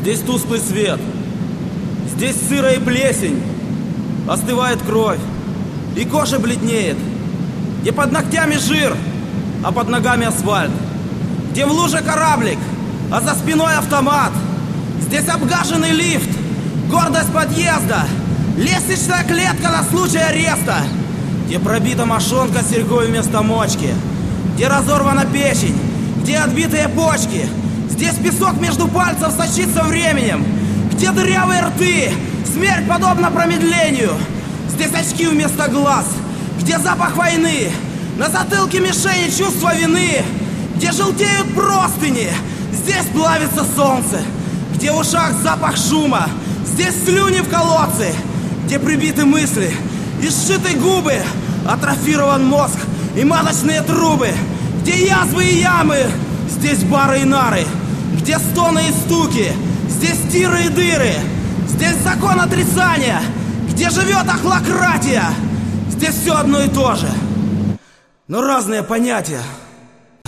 Здесь тусклый свет, здесь сыро и плесень, остывает кровь, и кожа бледнеет, где под ногтями жир, а под ногами асфальт, где в луже кораблик, а за спиной автомат. Здесь обгаженный лифт, гордость подъезда, лестничная клетка на случай ареста, где пробита мошонка с серьгой вместо мочки, где разорвана печень, где отбитые почки. Здесь песок между пальцев сочится временем, где дырявые рты, смерть подобна промедлению. Здесь очки вместо глаз, где запах войны, на затылке мишени чувство вины, где желтеют простыни, здесь плавится солнце, где в ушах запах шума, здесь слюни в колодце, где прибиты мысли и сшиты губы, атрофирован мозг и маточные трубы, где язвы и ямы, здесь бары и нары, где стоны и стуки, здесь тиры и дыры, здесь закон отрицания, где живет охлократия. Здесь все одно и то же, но разные понятия.